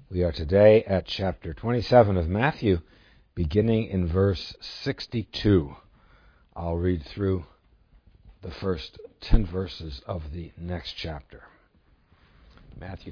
We are today at chapter 27 of Matthew, beginning in verse 62. I'll read through the first 10 verses of the next chapter. Matthew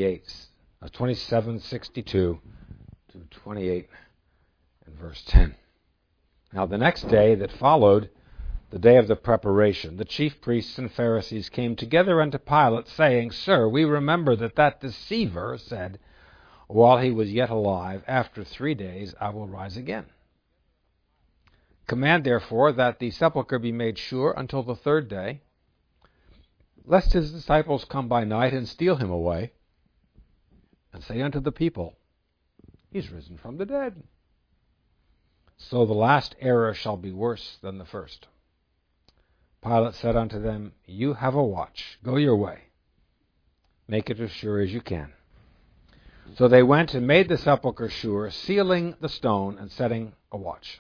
27:62 to 28 and verse 10. Now the next day that followed, the day of the preparation, the chief priests and Pharisees came together unto Pilate, saying, Sir, we remember that deceiver said, while he was yet alive, after 3 days I will rise again. Command therefore that the sepulchre be made sure until the 3rd day, lest his disciples come by night and steal him away, and say unto the people, He's risen from the dead. So the last error shall be worse than the first. Pilate said unto them, You have a watch. Go your way. Make it as sure as you can. So they went and made the sepulchre sure, sealing the stone and setting a watch.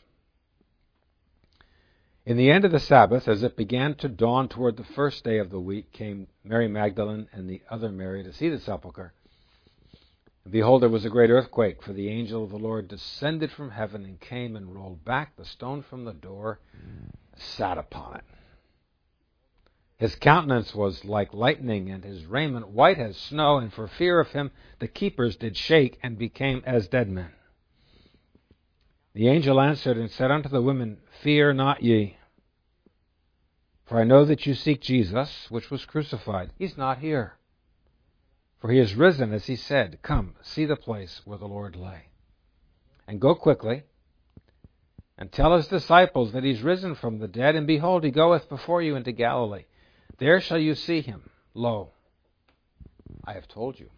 In the end of the Sabbath, as it began to dawn toward the 1st day of the week, came Mary Magdalene and the other Mary to see the sepulchre. And behold, there was a great earthquake, for the angel of the Lord descended from heaven and came and rolled back the stone from the door, and sat upon it. His countenance was like lightning, and his raiment white as snow, and for fear of him the keepers did shake, and became as dead men. The angel answered and said unto the women, Fear not ye, for I know that you seek Jesus, which was crucified. He's not here, for he is risen, as he said. Come, see the place where the Lord lay. And go quickly, and tell his disciples that he's risen from the dead, and behold, he goeth before you into Galilee. There shall you see him. Lo, I have told you.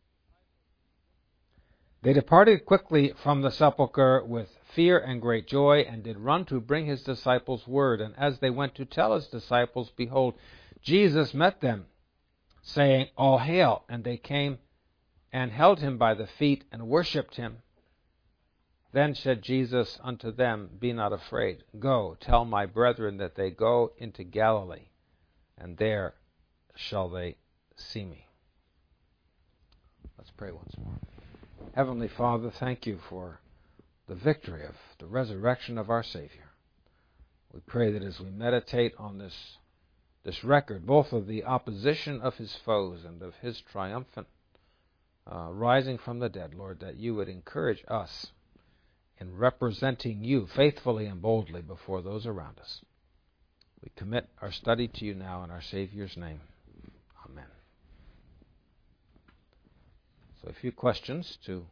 They departed quickly from the sepulchre with fear and great joy, and did run to bring his disciples word. And as they went to tell his disciples, behold, Jesus met them, saying, All hail! And they came and held him by the feet and worshipped him. Then said Jesus unto them, Be not afraid. Go, tell my brethren that they go into Galilee, and there shall they see me. Let's pray once more. Heavenly Father, thank you for the victory of the resurrection of our Savior. We pray that as we meditate on this record, both of the opposition of his foes and of his triumphant rising from the dead, Lord, that you would encourage us in representing you faithfully and boldly before those around us. We commit our study to you now in our Savior's name. Amen. So a few questions to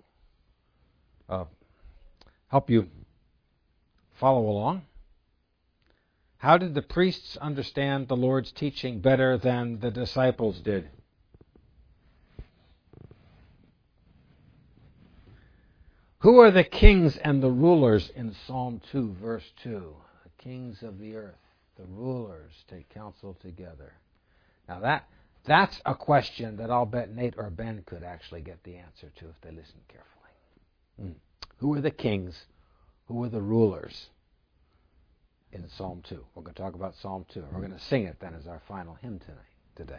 help you follow along. How did the priests understand the Lord's teaching better than the disciples did? Who are the kings and the rulers in Psalm 2, verse 2? The kings of the earth, the rulers, take counsel together. Now that's a question that I'll bet Nate or Ben could actually get the answer to if they listen carefully. Who are the kings? Who are the rulers in Psalm 2? We're going to talk about Psalm 2. We're going to sing it then as our final hymn today.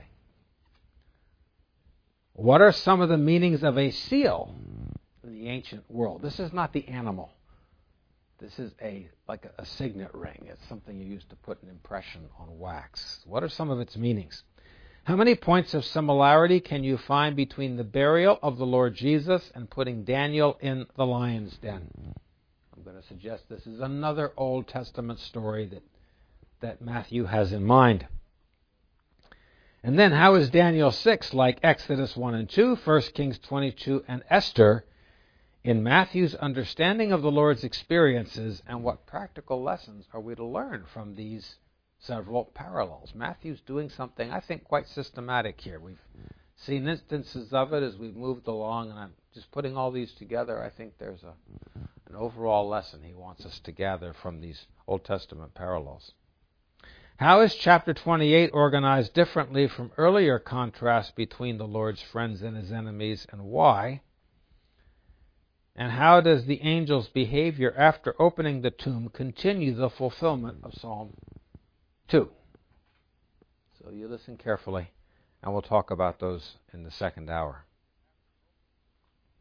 What are some of the meanings of a seal in the ancient world? This is not the animal. This is like a signet ring. It's something you use to put an impression on wax. What are some of its meanings? How many points of similarity can you find between the burial of the Lord Jesus and putting Daniel in the lion's den? I'm going to suggest this is another Old Testament story that Matthew has in mind. And then how is Daniel 6 like Exodus 1 and 2, 1 Kings 22, and Esther in Matthew's understanding of the Lord's experiences, and what practical lessons are we to learn from these several parallels? Matthew's doing something, I think, quite systematic here. We've seen instances of it as we've moved along, and I'm just putting all these together. I think there's an overall lesson he wants us to gather from these Old Testament parallels. How is chapter 28 organized differently from earlier contrasts between the Lord's friends and his enemies, and why? And how does the angel's behavior after opening the tomb continue the fulfillment of Psalm 2? So you listen carefully, and we'll talk about those in the second hour.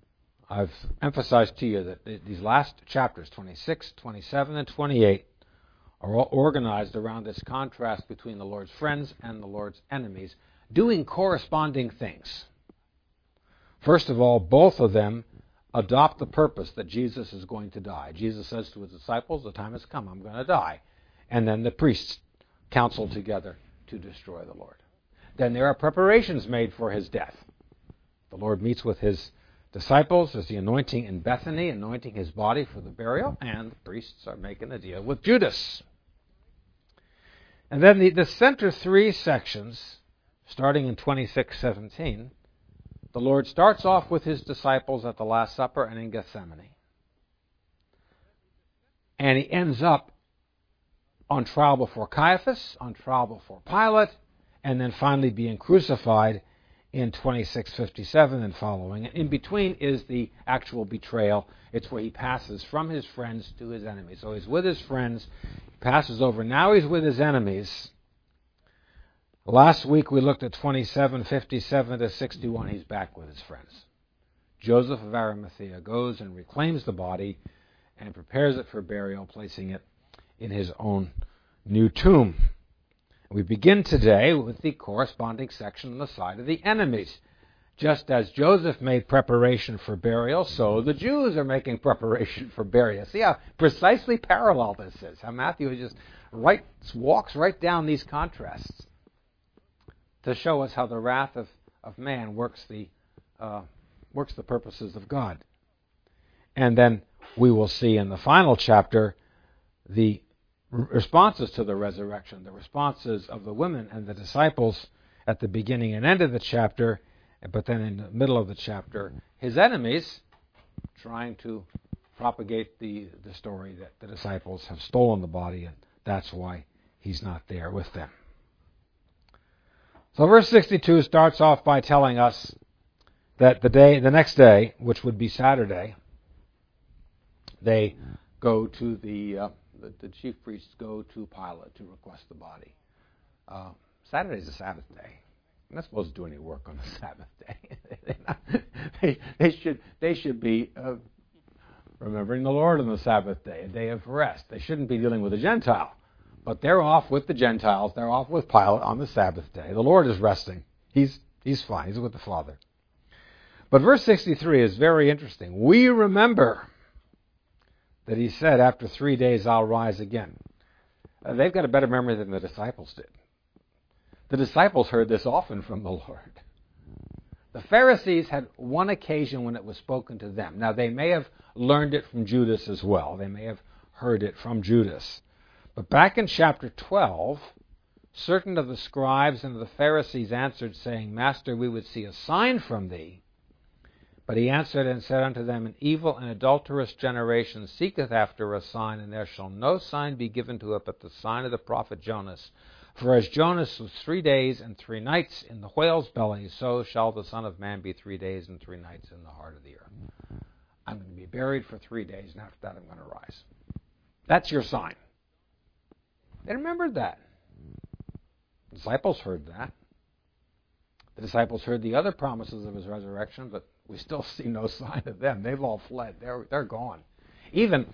I've emphasized to you that these last chapters, 26, 27, and 28, are all organized around this contrast between the Lord's friends and the Lord's enemies, doing corresponding things. First of all, both of them adopt the purpose that Jesus is going to die. Jesus says to his disciples, the time has come, I'm going to die. And then the priests counsel together to destroy the Lord. Then there are preparations made for his death. The Lord meets with his disciples. There's the anointing in Bethany, anointing his body for the burial, and the priests are making a deal with Judas. And then the center three sections, starting in 26:17, the Lord starts off with his disciples at the Last Supper and in Gethsemane. And he ends up on trial before Caiaphas, on trial before Pilate, and then finally being crucified in 26:57 and following. And in between is the actual betrayal. It's where he passes from his friends to his enemies. So he's with his friends, he passes over. Now he's with his enemies. Last week we looked at 27:57 to 61. He's back with his friends. Joseph of Arimathea goes and reclaims the body and prepares it for burial, placing it in his own new tomb. We begin today with the corresponding section on the side of the enemies. Just as Joseph made preparation for burial, so the Jews are making preparation for burial. See how precisely parallel this is. How Matthew just walks right down these contrasts to show us how the wrath of man works the purposes of God. And then we will see in the final chapter the responses to the resurrection, the responses of the women and the disciples at the beginning and end of the chapter, but then in the middle of the chapter, his enemies trying to propagate the story that the disciples have stolen the body, and that's why he's not there with them. So verse 62 starts off by telling us that the next day, which would be Saturday, they go to the chief priests go to Pilate to request the body. Saturday's a Sabbath day. They're not supposed to do any work on the Sabbath day. they should be remembering the Lord on the Sabbath day, a day of rest. They shouldn't be dealing with a Gentile. But they're off with the Gentiles. They're off with Pilate on the Sabbath day. The Lord is resting. He's fine. He's with the Father. But verse 63 is very interesting. We remember that he said, after 3 days I'll rise again. They've got a better memory than the disciples did. The disciples heard this often from the Lord. The Pharisees had one occasion when it was spoken to them. Now, they may have learned it from Judas as well. They may have heard it from Judas. But back in chapter 12, certain of the scribes and the Pharisees answered, saying, Master, we would see a sign from thee. But he answered and said unto them, An evil and adulterous generation seeketh after a sign, and there shall no sign be given to it but the sign of the prophet Jonas. For as Jonas was 3 days and 3 nights in the whale's belly, so shall the Son of Man be 3 days and 3 nights in the heart of the earth. I'm going to be buried for 3 days, and after that I'm going to rise. That's your sign. They remembered that. The disciples heard that. The disciples heard the other promises of his resurrection, but we still see no sign of them. They've all fled. They're gone. Even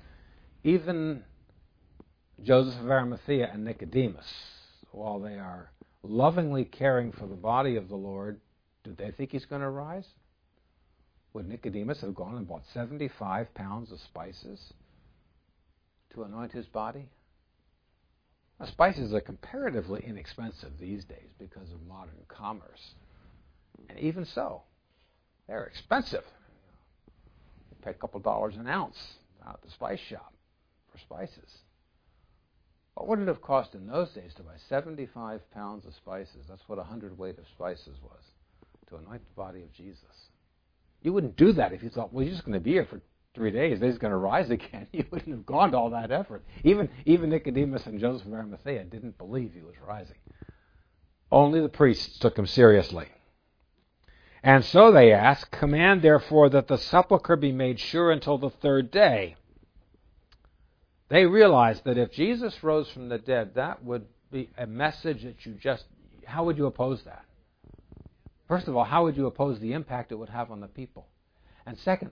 Joseph of Arimathea and Nicodemus, while they are lovingly caring for the body of the Lord, do they think he's going to rise? Would Nicodemus have gone and bought 75 pounds of spices to anoint his body? Now, spices are comparatively inexpensive these days because of modern commerce. And even so, they're expensive. You pay a couple dollars an ounce out at the spice shop for spices. What would it have cost in those days to buy 75 pounds of spices? That's what 100 weight of spices was, to anoint the body of Jesus. You wouldn't do that if you thought, well, he's just going to be here for 3 days, then he's going to rise again. You wouldn't have gone to all that effort. Even Nicodemus and Joseph of Arimathea didn't believe he was rising. Only the priests took him seriously. And so they ask, Command therefore that the sepulchre be made sure until the 3rd day. They realized that if Jesus rose from the dead, that would be a message that how would you oppose that? First of all, how would you oppose the impact it would have on the people? And second,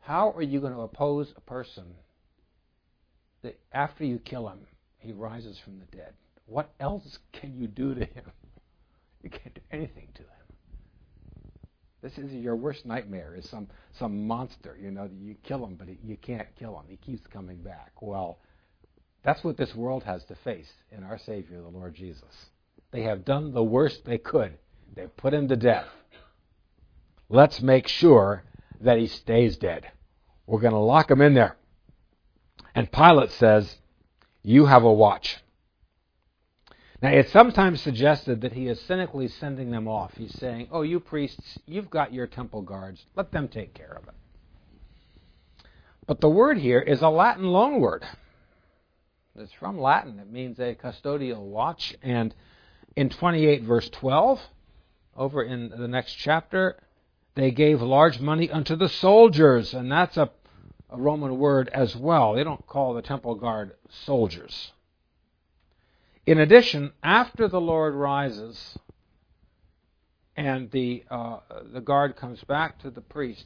How are you going to oppose a person that after you kill him, he rises from the dead? What else can you do to him? You can't do anything to him. This is your worst nightmare, is some monster, you kill him, but you can't kill him. He keeps coming back. Well, that's what this world has to face in our Savior, the Lord Jesus. They have done the worst they could. They've put him to death. Let's make sure that he stays dead. We're going to lock him in there. And Pilate says, you have a watch. Now, it's sometimes suggested that he is cynically sending them off. He's saying, oh, you priests, you've got your temple guards. Let them take care of it. But the word here is a Latin loanword. It's from Latin. It means a custodial watch. And in 28 verse 12, over in the next chapter, they gave large money unto the soldiers. And that's a Roman word as well. They don't call the temple guard soldiers. In addition, after the Lord rises and the guard comes back to the priests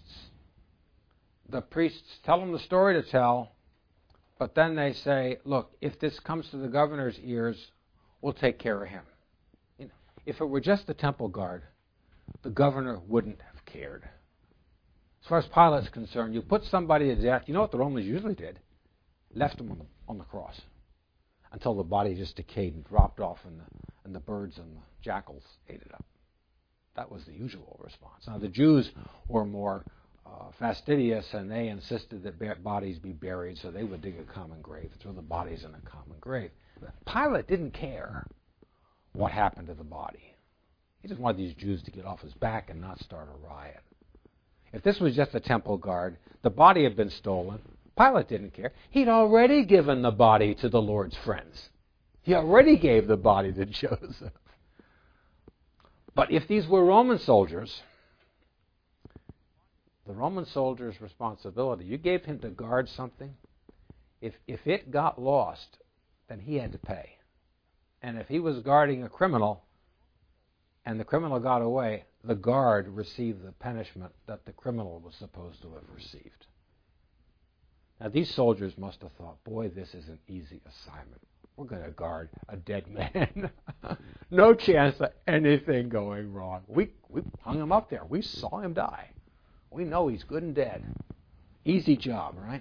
tell them the story to tell, but then they say, look, if this comes to the governor's ears, we'll take care of him. If it were just the temple guard, the governor wouldn't have cared. As far as Pilate's concerned, you put somebody to death, you know what the Romans usually did? Left him on the cross until the body just decayed and dropped off and the birds and the jackals ate it up. That was the usual response. Now, the Jews were more fastidious, and they insisted that bodies be buried, so they would dig a common grave, throw the bodies in a common grave. But Pilate didn't care what happened to the body. He just wanted these Jews to get off his back and not start a riot. If this was just a temple guard, the body had been stolen. Pilate didn't care. He'd already given the body to the Lord's friends. He already gave the body to Joseph. But if these were Roman soldiers, the Roman soldier's responsibility, you gave him to guard something. If it got lost, then he had to pay. And if he was guarding a criminal and the criminal got away, the guard received the punishment that the criminal was supposed to have received. Now, these soldiers must have thought, boy, this is an easy assignment. We're going to guard a dead man. No chance of anything going wrong. We hung him up there. We saw him die. We know he's good and dead. Easy job, right?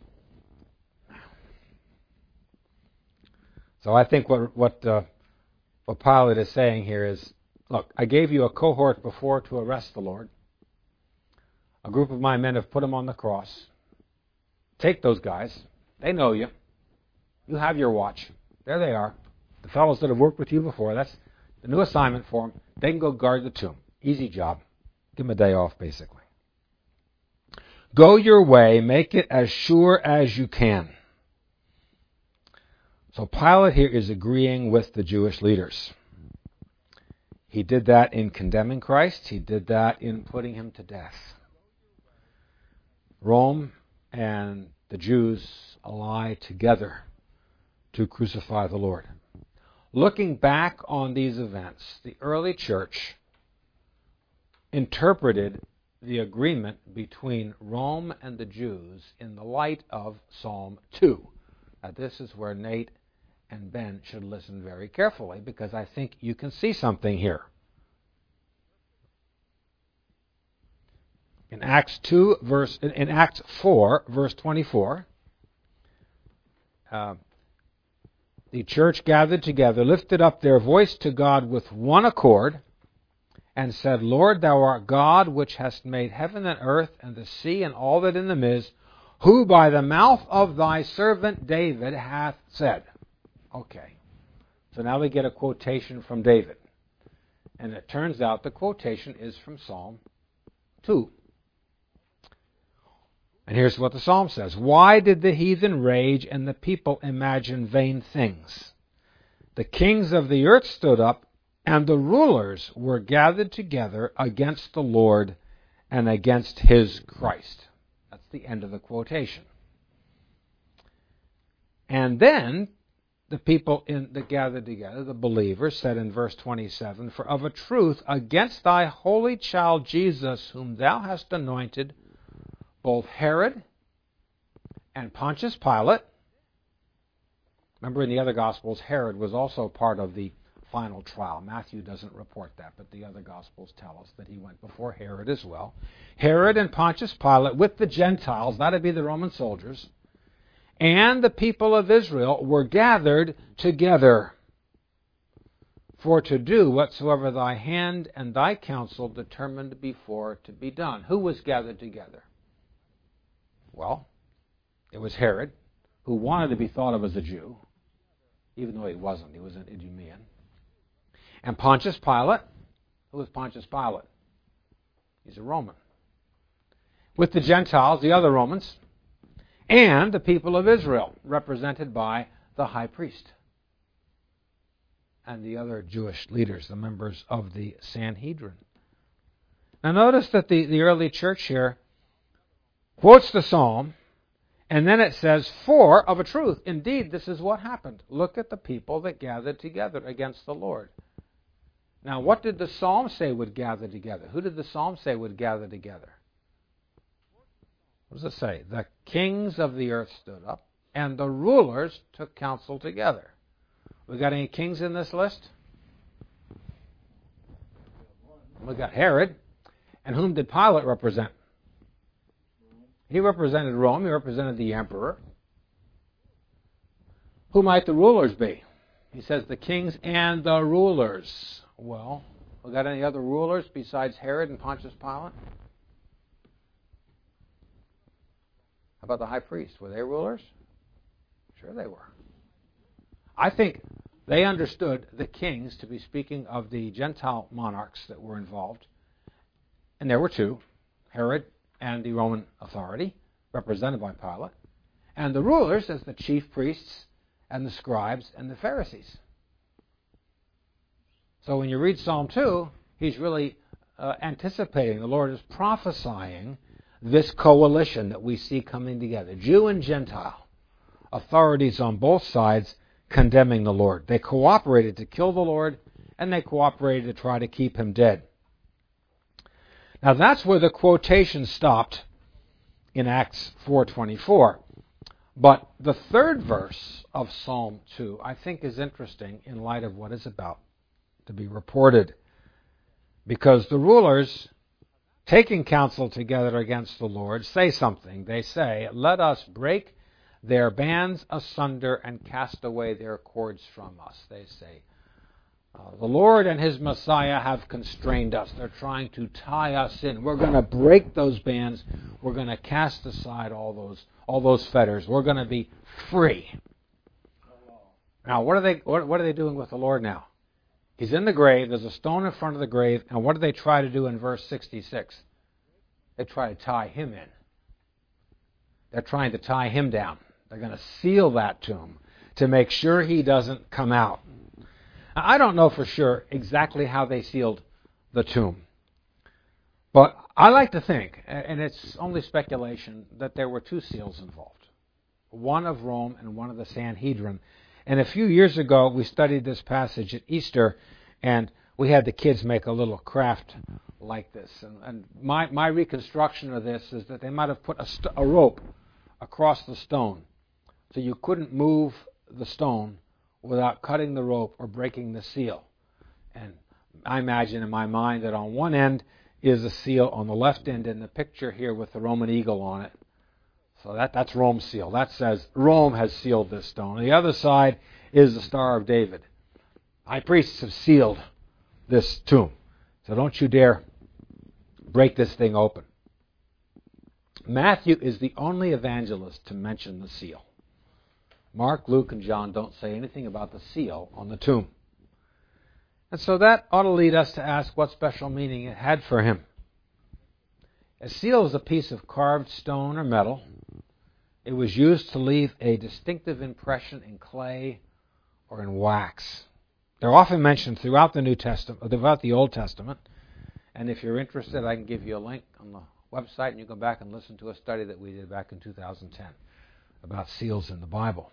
So I think what Pilate is saying here is, look, I gave you a cohort before to arrest the Lord. A group of my men have put him on the cross. Take those guys. They know you. You have your watch. There they are. The fellows that have worked with you before. That's the new assignment for them. They can go guard the tomb. Easy job. Give them a day off, basically. Go your way. Make it as sure as you can. So Pilate here is agreeing with the Jewish leaders. He did that in condemning Christ. He did that in putting him to death. Rome and the Jews ally together to crucify the Lord. Looking back on these events, the early church interpreted the agreement between Rome and the Jews in the light of Psalm 2. Now, this is where Nate and Ben should listen very carefully, because I think you can see something here. In Acts 4, verse 24, the church gathered together, lifted up their voice to God with one accord, and said, Lord, thou art God, which hast made heaven and earth and the sea and all that in them is, who by the mouth of thy servant David hath said. Okay, so now we get a quotation from David. And it turns out the quotation is from Psalm 2. And here's what the psalm says. Why did the heathen rage and the people imagine vain things? The kings of the earth stood up, and the rulers were gathered together against the Lord and against his Christ. That's the end of the quotation. And then the people that gathered together, the believers, said in verse 27, For of a truth against thy holy child Jesus, whom thou hast anointed, both Herod and Pontius Pilate. Remember, in the other Gospels, Herod was also part of the final trial. Matthew doesn't report that, but the other Gospels tell us that he went before Herod as well. Herod and Pontius Pilate with the Gentiles, that would be the Roman soldiers, and the people of Israel were gathered together for to do whatsoever thy hand and thy counsel determined before to be done. Who was gathered together? Well, it was Herod, who wanted to be thought of as a Jew, even though he wasn't. He was an Idumean. And Pontius Pilate. Who was Pontius Pilate? He's a Roman. With the Gentiles, the other Romans, and the people of Israel, represented by the high priest and the other Jewish leaders, the members of the Sanhedrin. Now notice that the early church here quotes the psalm, and then it says, for of a truth, indeed, this is what happened. Look at the people that gathered together against the Lord. Now, what did the psalm say would gather together? Who did the psalm say would gather together? What does it say? The kings of the earth stood up, and the rulers took counsel together. We got any kings in this list? We got Herod. And whom did Pilate represent? He represented Rome. He represented the emperor. Who might the rulers be? He says the kings and the rulers. Well, we got any other rulers besides Herod and Pontius Pilate? How about the high priest? Were they rulers? Sure they were. I think they understood the kings to be speaking of the Gentile monarchs that were involved. And there were two, Herod and the Roman authority, represented by Pilate, and the rulers as the chief priests and the scribes and the Pharisees. So when you read Psalm 2, he's really anticipating, the Lord is prophesying this coalition that we see coming together, Jew and Gentile, authorities on both sides condemning the Lord. They cooperated to kill the Lord, and they cooperated to try to keep him dead. Now that's where the quotation stopped in Acts 4:24. But the third verse of Psalm 2, I think, is interesting in light of what is about to be reported. Because the rulers, taking counsel together against the Lord, say something. They say, let us break their bands asunder and cast away their cords from us. They say, the Lord and his Messiah have constrained us. They're trying to tie us in. We're going to break those bands. We're going to cast aside all those fetters. We're going to be free. Now, what are they doing with the Lord now? He's in the grave. There's a stone in front of the grave. And what do they try to do in verse 66? They try to tie him in. They're trying to tie him down. They're going to seal that tomb to make sure he doesn't come out. Now, I don't know for sure exactly how they sealed the tomb. But I like to think, and it's only speculation, that there were two seals involved. One of Rome and one of the Sanhedrin. And a few years ago, we studied this passage at Easter, and we had the kids make a little craft like this. And my reconstruction of this is that they might have put a rope across the stone, so you couldn't move the stone without cutting the rope or breaking the seal. And I imagine in my mind that on one end is a seal on the left end in the picture here with the Roman eagle on it. So that's Rome's seal. That says Rome has sealed this stone. On the other side is the Star of David. High priests have sealed this tomb. So don't you dare break this thing open. Matthew is the only evangelist to mention the seal. Mark, Luke, and John don't say anything about the seal on the tomb. And so that ought to lead us to ask what special meaning it had for him. A seal is a piece of carved stone or metal. It was used to leave a distinctive impression in clay or in wax. They're often mentioned throughout the New Testament, throughout the Old Testament. And if you're interested, I can give you a link on the website, and you go back and listen to a study that we did back in 2010 about seals in the Bible.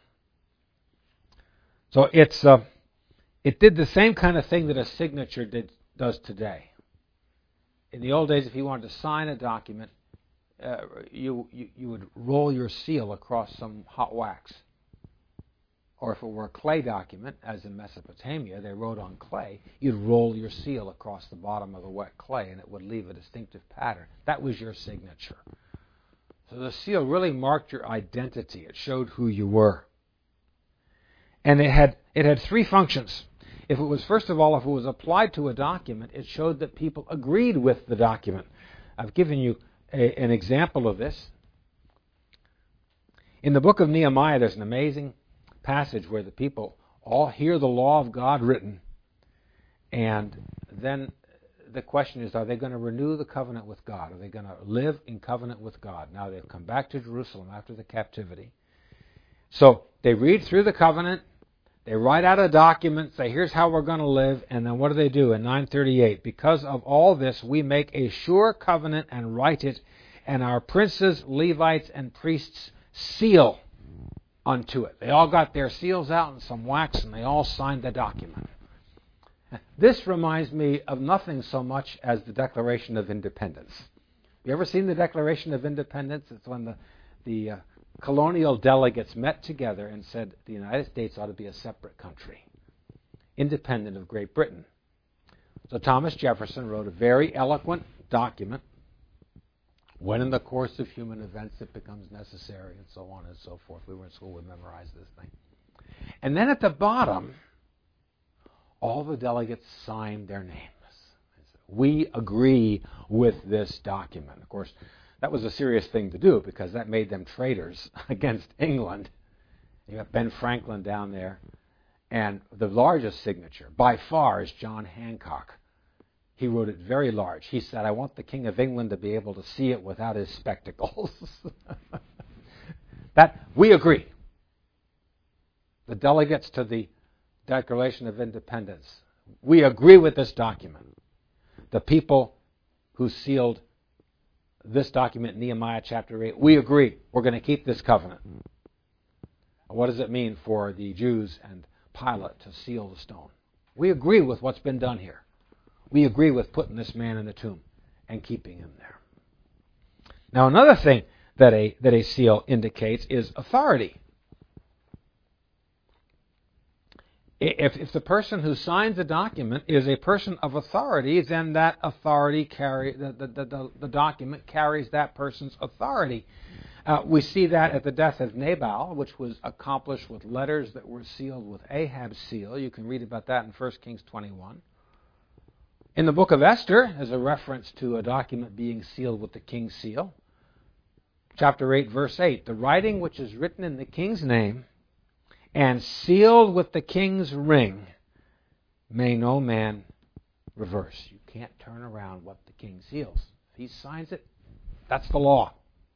So it did the same kind of thing that a signature does today. In the old days, if you wanted to sign a document, you would roll your seal across some hot wax. Or if it were a clay document, as in Mesopotamia, they wrote on clay, you'd roll your seal across the bottom of the wet clay and it would leave a distinctive pattern. That was your signature. So the seal really marked your identity. It showed who you were. And it had three functions. If it was, first of all, if it was applied to a document, it showed that people agreed with the document. I've given you an example of this. In the book of Nehemiah, there's an amazing passage where the people all hear the law of God written, and then the question is, are they going to renew the covenant with God? Are they going to live in covenant with God? Now they've come back to Jerusalem after the captivity. So they read through the covenant, they write out a document, say, here's how we're going to live, and then what do? In 938, because of all this, we make a sure covenant and write it, and our princes, Levites, and priests seal unto it. They all got their seals out and some wax, and they all signed the document. This reminds me of nothing so much as the Declaration of Independence. You ever seen the Declaration of Independence? It's when the colonial delegates met together and said the United States ought to be a separate country, independent of Great Britain. So Thomas Jefferson wrote a very eloquent document. When in the course of human events it becomes necessary, and so on and so forth. We were in school, we memorized this thing. And then at the bottom, all the delegates signed their names. We agree with this document. Of course, that was a serious thing to do because that made them traitors against England. You got Ben Franklin down there. And the largest signature, by far, is John Hancock. He wrote it very large. He said, I want the King of England to be able to see it without his spectacles. That we agree. The delegates to the Declaration of Independence, we agree with this document. The people who sealed this document, Nehemiah chapter 8, we agree. We're going to keep this covenant. What does it mean for the Jews and Pilate to seal the stone? We agree with what's been done here. We agree with putting this man in the tomb and keeping him there. Now, another thing that a seal indicates is authority. If the person who signs a document is a person of authority, then that authority the document carries that person's authority. We see that at the death of Nabal, which was accomplished with letters that were sealed with Ahab's seal. You can read about that in 1 Kings 21. In the book of Esther, there's a reference to a document being sealed with the king's seal. Chapter 8, verse 8, the writing which is written in the king's name and sealed with the king's ring may no man reverse. You can't turn around what the king seals. If he signs it, that's the law.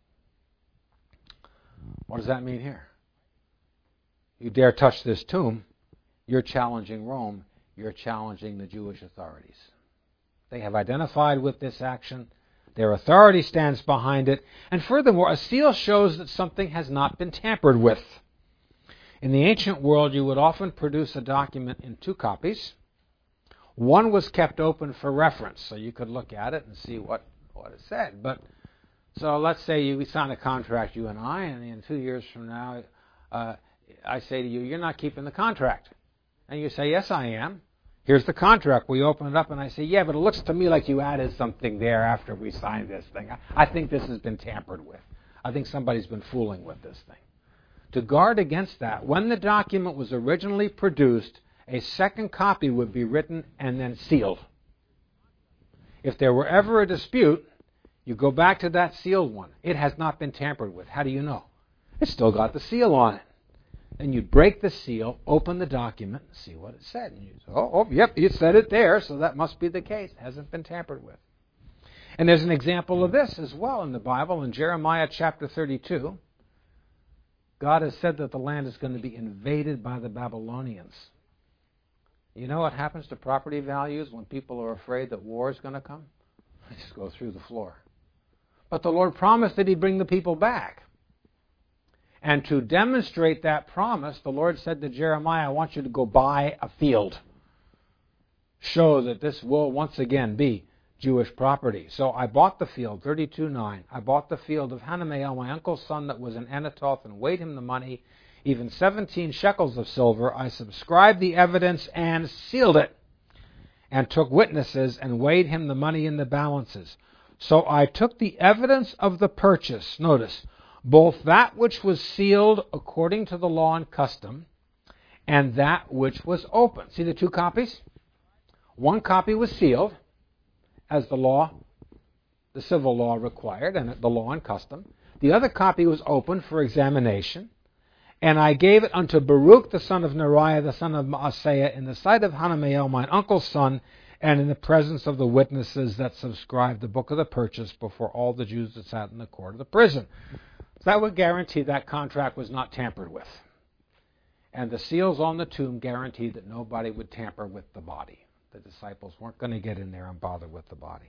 What does that mean here? You dare touch this tomb, you're challenging Rome, you're challenging the Jewish authorities. They have identified with this action. Their authority stands behind it. And furthermore, a seal shows that something has not been tampered with. In the ancient world, you would often produce a document in two copies. One was kept open for reference, so you could look at it and see what it said. But so let's say we sign a contract, you and I, and in 2 years from now, I say to you, you're not keeping the contract. And you say, yes, I am. Here's the contract. We open it up, and I say, yeah, but it looks to me like you added something there after we signed this thing. I think this has been tampered with. I think somebody's been fooling with this thing. To guard against that, when the document was originally produced, a second copy would be written and then sealed. If there were ever a dispute, you go back to that sealed one. It has not been tampered with. How do you know? It's still got the seal on it. Then you'd break the seal, open the document, and see what it said. And you'd say, yep, you said it there, so that must be the case. It hasn't been tampered with. And there's an example of this as well in the Bible. In Jeremiah chapter 32, God has said that the land is going to be invaded by the Babylonians. You know what happens to property values when people are afraid that war is going to come? They just go through the floor. But the Lord promised that He'd bring the people back. And to demonstrate that promise, the Lord said to Jeremiah, I want you to go buy a field. Show that this will once again be Jewish property. So I bought the field, 32:9. I bought the field of Hanameel, my uncle's son that was in Anatoth, and weighed him the money, even 17 shekels of silver. I subscribed the evidence and sealed it, and took witnesses and weighed him the money in the balances. So I took the evidence of the purchase, notice, both that which was sealed according to the law and custom, and that which was open. See the two copies? One copy was sealed, as the civil law required, and the law and custom. The other copy was open for examination, and I gave it unto Baruch the son of Neriah, the son of Maaseiah, in the sight of Hanameel, mine uncle's son, and in the presence of the witnesses that subscribed the book of the purchase before all the Jews that sat in the court of the prison. So that would guarantee that contract was not tampered with. And the seals on the tomb guaranteed that nobody would tamper with the body. The disciples weren't going to get in there and bother with the body.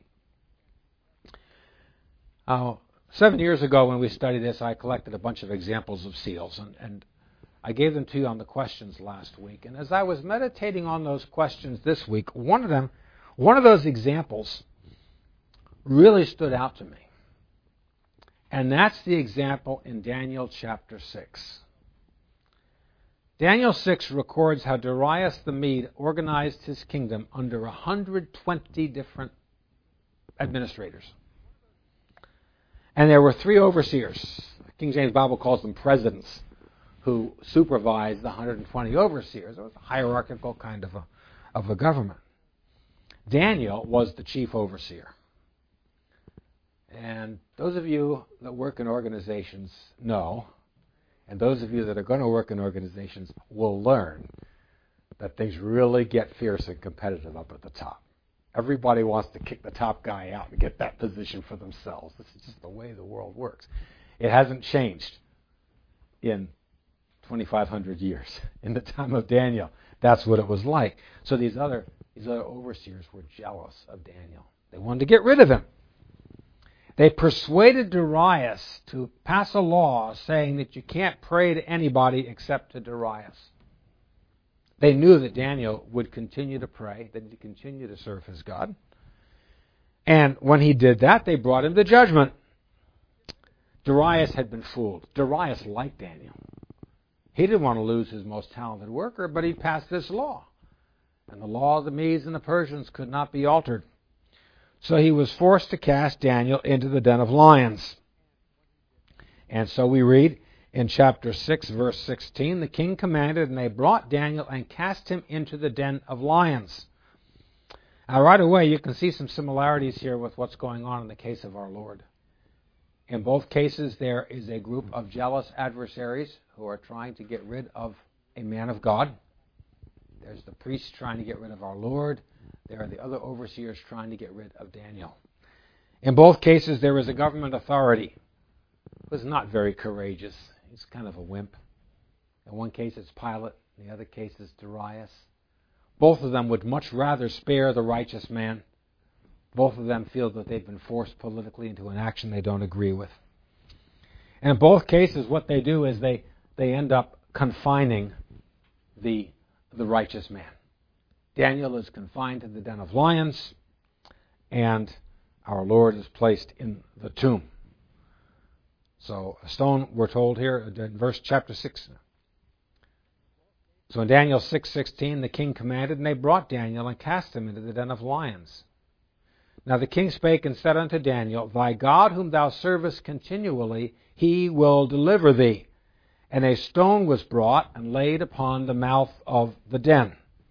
7 years ago when we studied this, I collected a bunch of examples of seals, and I gave them to you on the questions last week. And as I was meditating on those questions this week, one of those examples really stood out to me. And that's the example in Daniel chapter 6. Daniel 6 records how Darius the Mede organized his kingdom under 120 different administrators. And there were 3 overseers. King James Bible calls them presidents, who supervised the 120 overseers. It was a hierarchical kind of a government. Daniel was the chief overseer. And those of you that work in organizations know, and those of you that are going to work in organizations will learn, that things really get fierce and competitive up at the top. Everybody wants to kick the top guy out and get that position for themselves. This is just the way the world works. It hasn't changed in 2,500 years. In the time of Daniel, that's what it was like. So these other overseers were jealous of Daniel. They wanted to get rid of him. They persuaded Darius to pass a law saying that you can't pray to anybody except to Darius. They knew that Daniel would continue to pray, that he'd continue to serve his God. And when he did that, they brought him to judgment. Darius had been fooled. Darius liked Daniel. He didn't want to lose his most talented worker, but he passed this law. And the law of the Medes and the Persians could not be altered. So he was forced to cast Daniel into the den of lions. And so we read in chapter 6, verse 16, the king commanded, and they brought Daniel and cast him into the den of lions. Now, right away, you can see some similarities here with what's going on in the case of our Lord. In both cases, there is a group of jealous adversaries who are trying to get rid of a man of God. There's the priests trying to get rid of our Lord. There are the other overseers trying to get rid of Daniel. In both cases, there is a government authority who is not very courageous. He's kind of a wimp. In one case, it's Pilate. In the other case, it's Darius. Both of them would much rather spare the righteous man. Both of them feel that they've been forced politically into an action they don't agree with. And in both cases, what they do is they end up confining the righteous man. Daniel is confined to the den of lions, and our Lord is placed in the tomb. So a stone, we're told here in chapter 6. So in Daniel 6:16, the king commanded, and they brought Daniel and cast him into the den of lions. Now the king spake and said unto Daniel, Thy God whom thou servest continually, he will deliver thee. And a stone was brought and laid upon the mouth of the den.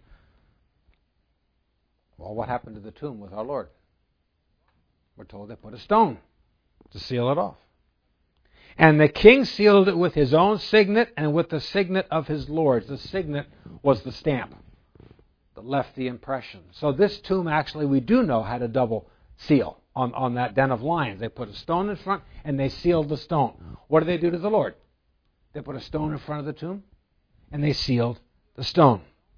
Well, what happened to the tomb with our Lord? We're told they put a stone to seal it off. And the king sealed it with his own signet and with the signet of his lords. The signet was the stamp that left the impression. So this tomb actually, we do know, had a double seal on that den of lions. They put a stone in front and they sealed the stone. What did they do to the Lord? They put a stone in front of the tomb and they sealed the stone,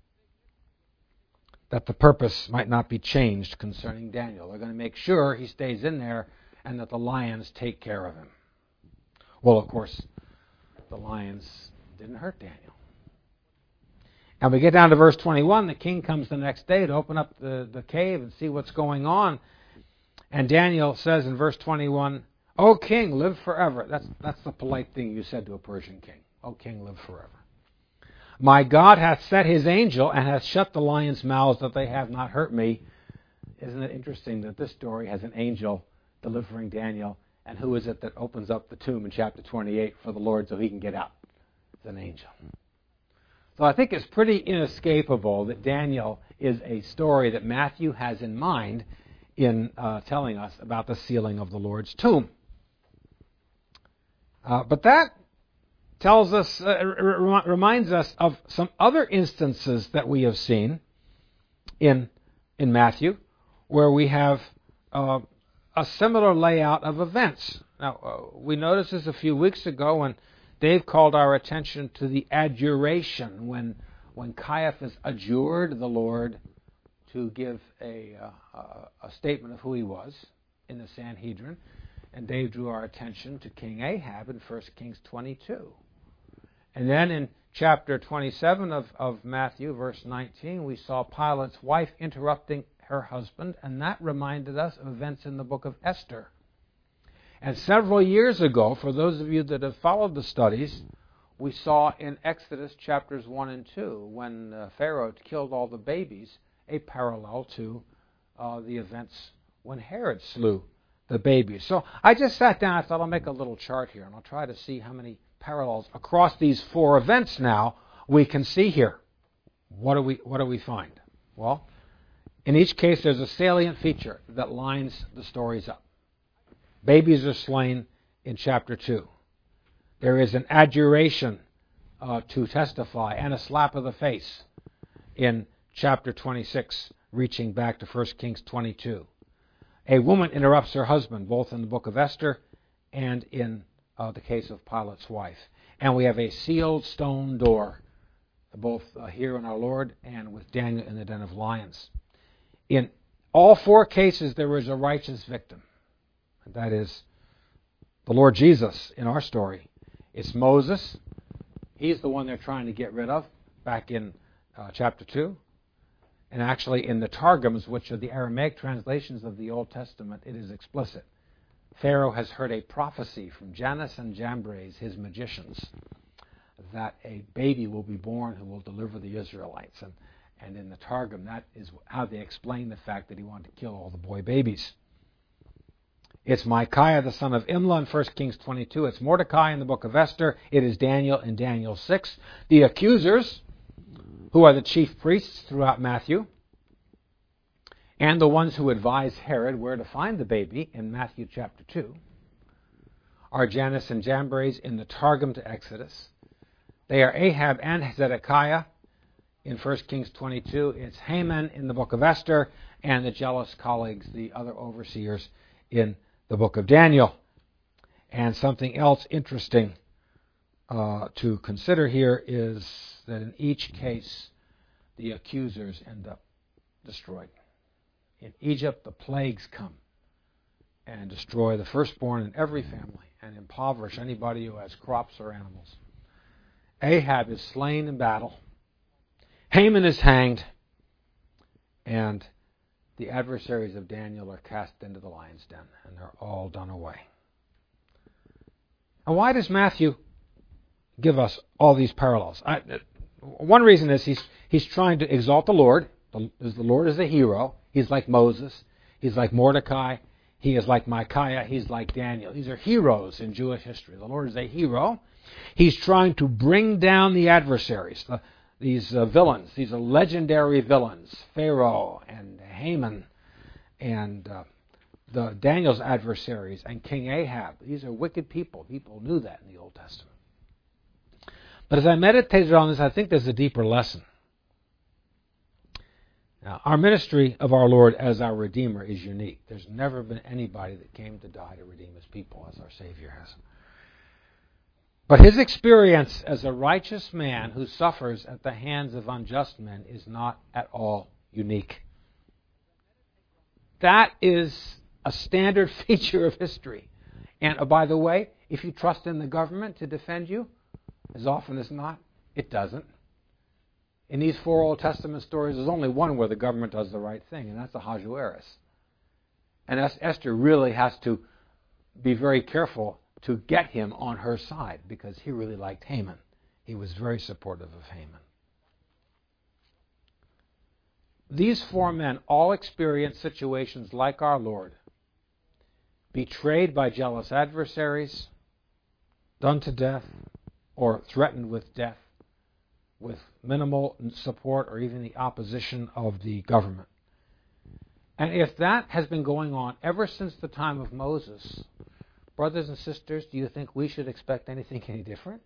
that the purpose might not be changed concerning Daniel. They're going to make sure he stays in there and that the lions take care of him. Well, of course, the lions didn't hurt Daniel. And we get down to verse 21. The king comes the next day to open up the cave and see what's going on. And Daniel says in verse 21, O king, live forever. That's the polite thing you said to a Persian king. O king, live forever. My God hath set his angel and hath shut the lions' mouths that they have not hurt me. Isn't it interesting that this story has an angel delivering Daniel? And who is it that opens up the tomb in chapter 28 for the Lord so he can get out? It's an angel. So I think it's pretty inescapable that Daniel is a story that Matthew has in mind in telling us about the sealing of the Lord's tomb. But that tells us, reminds us of some other instances that we have seen in Matthew, where we have a similar layout of events. Now, we noticed this a few weeks ago when Dave called our attention to the adjuration, when Caiaphas adjured the Lord to give a statement of who he was in the Sanhedrin. And Dave drew our attention to King Ahab in 1 Kings 22. And then in chapter 27 of Matthew, verse 19, we saw Pilate's wife interrupting her husband, and that reminded us of events in the book of Esther. And several years ago, for those of you that have followed the studies, we saw in Exodus chapters 1 and 2, when Pharaoh killed all the babies, a parallel to the events when Herod slew the babies. So I just sat down, I thought I'll make a little chart here, and I'll try to see how many parallels across these four events now we can see here. What do we find? Well, in each case there's a salient feature that lines the stories up. Babies are slain in chapter 2. There is an adjuration to testify and a slap of the face in chapter 26, reaching back to 1 Kings 22. A woman interrupts her husband, both in the book of Esther and in the case of Pilate's wife. And we have a sealed stone door, both here in our Lord and with Daniel in the den of lions. In all four cases, there is a righteous victim. And that is the Lord Jesus in our story. It's Moses. He's the one they're trying to get rid of back in chapter 2. And actually in the Targums, which are the Aramaic translations of the Old Testament, it is explicit. Pharaoh has heard a prophecy from Jannes and Jambres, his magicians, that a baby will be born who will deliver the Israelites. And in the Targum, that is how they explain the fact that he wanted to kill all the boy babies. It's Micaiah, the son of Imlah, in 1 Kings 22. It's Mordecai in the book of Esther. It is Daniel in Daniel 6. The accusers, who are the chief priests throughout Matthew, and the ones who advise Herod where to find the baby in Matthew chapter 2, are Jannes and Jambres in the Targum to Exodus. They are Ahab and Zedekiah in 1 Kings 22. It's Haman in the book of Esther, and the jealous colleagues, the other overseers, in the book of Daniel. And something else interesting to consider here is that in each case, the accusers end up destroyed. In Egypt, the plagues come and destroy the firstborn in every family and impoverish anybody who has crops or animals. Ahab is slain in battle. Haman is hanged. And the adversaries of Daniel are cast into the lion's den, and they're all done away. And why does Matthew give us all these parallels? One reason is he's trying to exalt the Lord. The Lord is a hero. He's like Moses. He's like Mordecai. He is like Micaiah. He's like Daniel. These are heroes in Jewish history. The Lord is a hero. He's trying to bring down the adversaries, these villains. These are legendary villains, Pharaoh and Haman and the Daniel's adversaries and King Ahab. These are wicked people. People knew that in the Old Testament. But as I meditated on this, I think there's a deeper lesson. Now, our ministry of our Lord as our Redeemer is unique. There's never been anybody that came to die to redeem his people as our Savior has. But his experience as a righteous man who suffers at the hands of unjust men is not at all unique. That is a standard feature of history. And by the way, if you trust in the government to defend you, as often as not, it doesn't. In these four Old Testament stories, there's only one where the government does the right thing, and that's Ahasuerus. And Esther really has to be very careful to get him on her side because he really liked Haman. He was very supportive of Haman. These four men all experienced situations like our Lord. Betrayed by jealous adversaries, done to death, or threatened with death, with minimal support or even the opposition of the government. And if that has been going on ever since the time of Moses, brothers and sisters, do you think we should expect anything any different?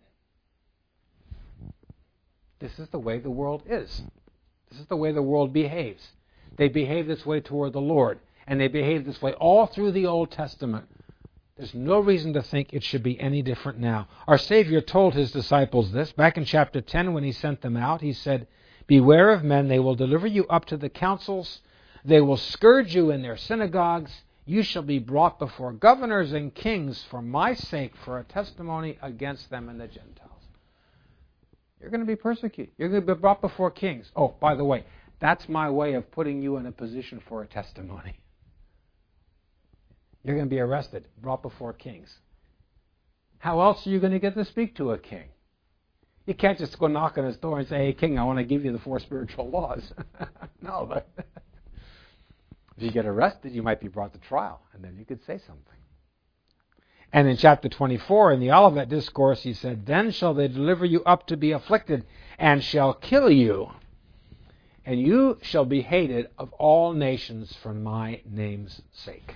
This is the way the world is. This is the way the world behaves. They behave this way toward the Lord, and they behave this way all through the Old Testament. There's no reason to think it should be any different now. Our Savior told his disciples this. Back in chapter 10, when he sent them out, he said, "Beware of men, they will deliver you up to the councils. They will scourge you in their synagogues. You shall be brought before governors and kings for my sake, for a testimony against them and the Gentiles." You're going to be persecuted. You're going to be brought before kings. Oh, by the way, that's my way of putting you in a position for a testimony. You're going to be arrested, brought before kings. How else are you going to get to speak to a king? You can't just go knock on his door and say, "Hey, king, I want to give you the 4 spiritual laws." No, but if you get arrested, you might be brought to trial, and then you could say something. And in chapter 24, in the Olivet Discourse, he said, "Then shall they deliver you up to be afflicted, and shall kill you. And you shall be hated of all nations for my name's sake."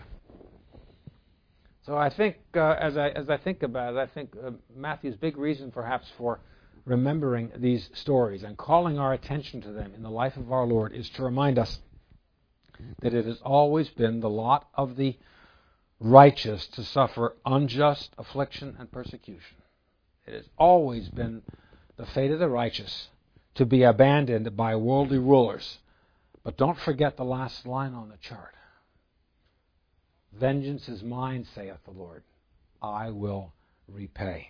So I think, as I think about it, I think Matthew's big reason perhaps for remembering these stories and calling our attention to them in the life of our Lord is to remind us that it has always been the lot of the righteous to suffer unjust affliction and persecution. It has always been the fate of the righteous to be abandoned by worldly rulers. But don't forget the last line on the chart. "Vengeance is mine, saith the Lord. I will repay."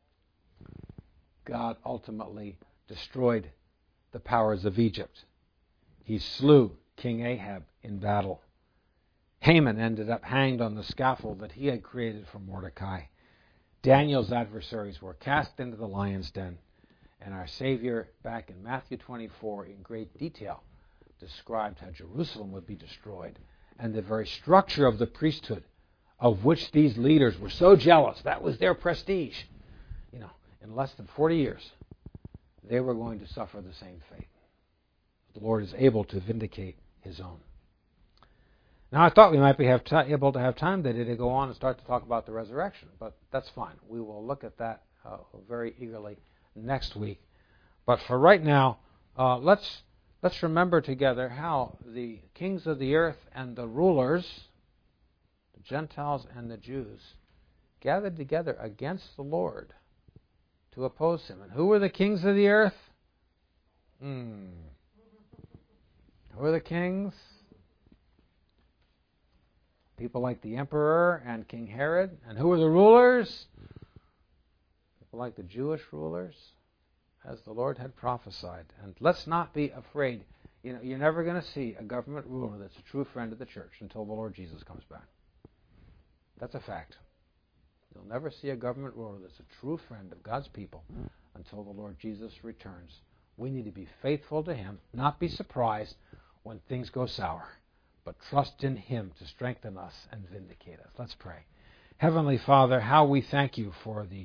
God ultimately destroyed the powers of Egypt. He slew King Ahab in battle. Haman ended up hanged on the scaffold that he had created for Mordecai. Daniel's adversaries were cast into the lion's den. And our Savior, back in Matthew 24, in great detail, described how Jerusalem would be destroyed and the very structure of the priesthood, of which these leaders were so jealous. That was their prestige. In less than 40 years, they were going to suffer the same fate. The Lord is able to vindicate his own. Now, I thought we might be able to have time today to go on and start to talk about the resurrection, but that's fine. We will look at that very eagerly next week. But for right now, let's remember together how the kings of the earth and the rulers, the Gentiles and the Jews, gathered together against the Lord to oppose him. And who were the kings of the earth? Who were the kings? People like the emperor and King Herod. And who were the rulers? People like the Jewish rulers, as the Lord had prophesied. And let's not be afraid. You're never going to see a government ruler that's a true friend of the church until the Lord Jesus comes back. That's a fact. You'll never see a government ruler that's a true friend of God's people until the Lord Jesus returns. We need to be faithful to him, not be surprised when things go sour, but trust in him to strengthen us and vindicate us. Let's pray. Heavenly Father, how we thank you for the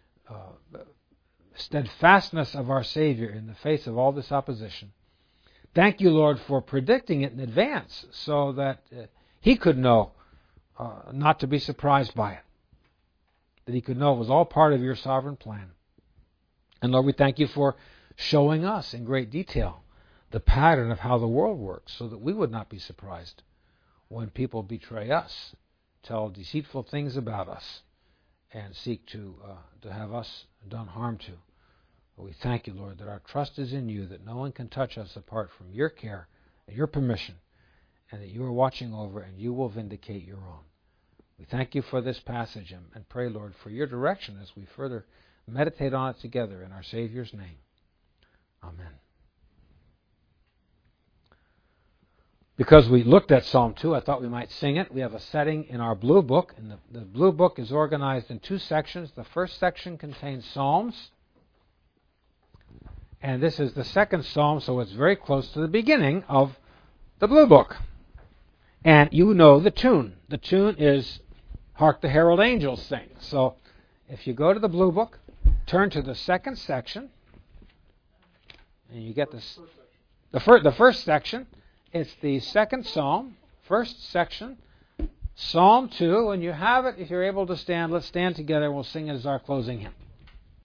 steadfastness of our Savior in the face of all this opposition. Thank you, Lord, for predicting it in advance so that he could know not to be surprised by it, that he could know it was all part of your sovereign plan. And Lord, we thank you for showing us in great detail the pattern of how the world works so that we would not be surprised when people betray us, tell deceitful things about us, and seek to have us done harm to. But we thank you, Lord, that our trust is in you, that no one can touch us apart from your care and your permission, and that you are watching over and you will vindicate your own. We thank you for this passage and pray, Lord, for your direction as we further meditate on it together in our Savior's name. Amen. because we looked at Psalm 2, I thought we might sing it. We have a setting in our blue book, and the blue book is organized in two sections. The first section contains Psalms, and this is the second Psalm, so it's very close to the beginning of the blue book. And you know the tune. The tune is Hark the Herald Angels Sing. So if you go to the blue book, turn to the second section, and you get this, the first section. It's the second Psalm, first section, Psalm 2. When you have it, if you're able to stand, let's stand together and we'll sing it as our closing hymn.